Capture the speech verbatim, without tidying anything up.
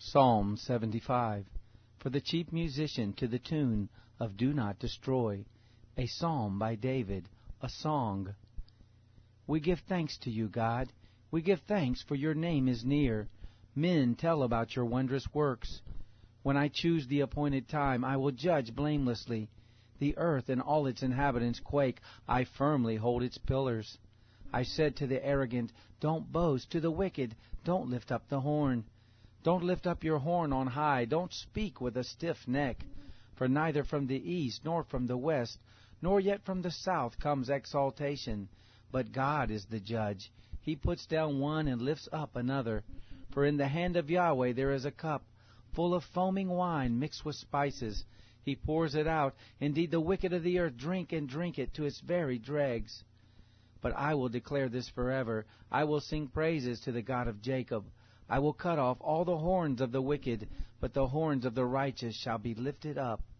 Psalm seventy-five. For the chief musician, to the tune of Do Not Destroy, a psalm by David, a song. We give thanks to you, God. We give thanks, for your name is near. Men tell about your wondrous works. When I choose the appointed time, I will judge blamelessly. The earth and all its inhabitants quake. I firmly hold its pillars. I said to the arrogant, don't boast. To the wicked, don't lift up the horn. Don't lift up your horn on high. Don't speak with a stiff neck. For neither from the east, nor from the west, nor yet from the south comes exaltation. But God is the judge. He puts down one and lifts up another. For in the hand of Yahweh there is a cup, full of foaming wine mixed with spices. He pours it out. Indeed, the wicked of the earth drink and drink it to its very dregs. But I will declare this forever. I will sing praises to the God of Jacob. I will cut off all the horns of the wicked, but the horns of the righteous shall be lifted up.